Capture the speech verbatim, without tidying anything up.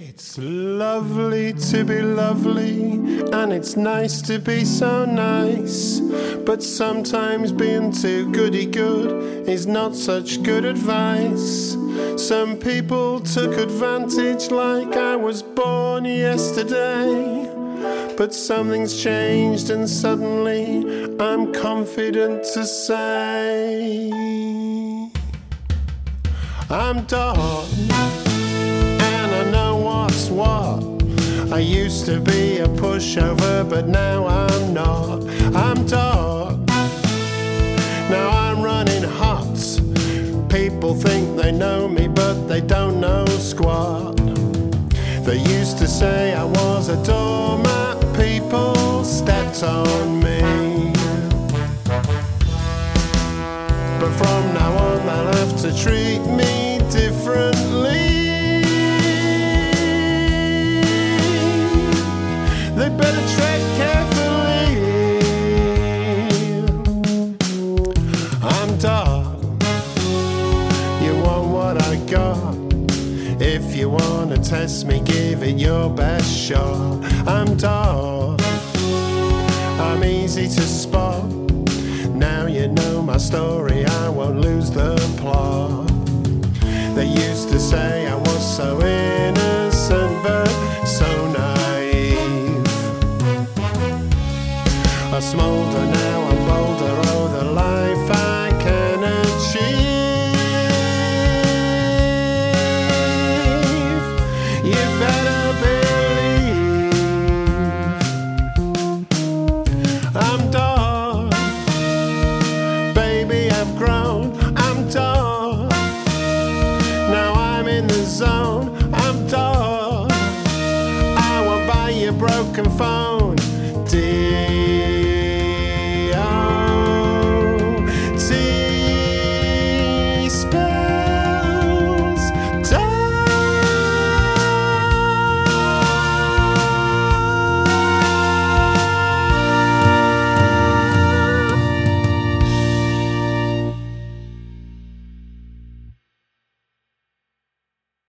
It's lovely to be lovely, and it's nice to be so nice. But sometimes being too goody-good is not such good advice. Some people took advantage like I was born yesterday. But something's changed and suddenly I'm confident to say I'm done. What? I used to be a pushover, but now I'm not. I'm dark. Now I'm running hot. People think they know me, but they don't know squat. They used to say I was a doormat. People stepped on me. But from now on they'll have to treat me differently. They better tread carefully. I'm dark. You want what I got. If you wanna test me, give it your best shot. I'm dark. I'm easy to spot. Now you know my story, I won't lose the plot. They used to say I was so innocent, but so naive. I smolder now, I'm bolder, oh the life I can achieve. You better believe I'm dark. Baby, I've grown, I'm dark. Now I'm in the zone, I'm dark. I won't buy your broken phone, dear.